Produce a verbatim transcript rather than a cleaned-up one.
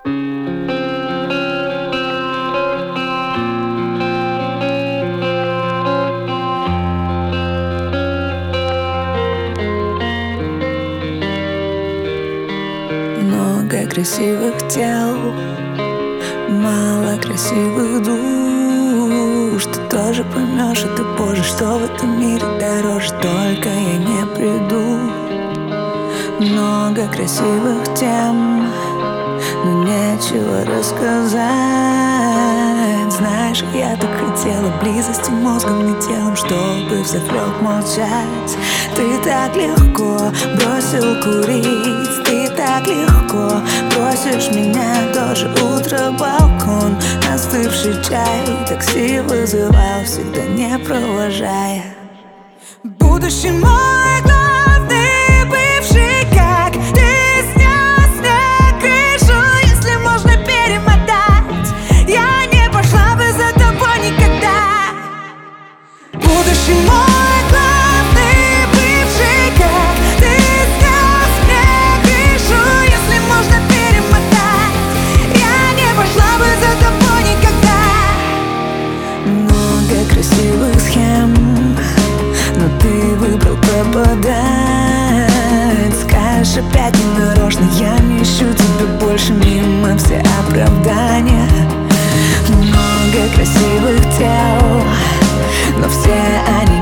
Много красивых тел, мало красивых душ. Ты тоже поймешь это позже, что в этом мире дороже, только я не приду. Много красивых тем, но нечего рассказать. Знаешь, я так хотела близости мозгом, не телом, чтобы взахлеб молчать. Ты так легко бросил курить, ты так легко бросишь меня тоже. Утро, балкон, остывший чай, такси вызывал, всегда не провожая. Будущий мой главный бывший, как ты снес мне крышу, если можно перемотать, я не пошла бы за тобой никогда. Будущий мой главный бывший, как ты снес мне крышу, если можно перемотать, я не пошла бы за тобой никогда. Много красивых схем, но ты выбрал пропадать. Скажешь опять не нарочно, я не ищу тебя больше, мимо все оправдания. Много красивых тел, но все они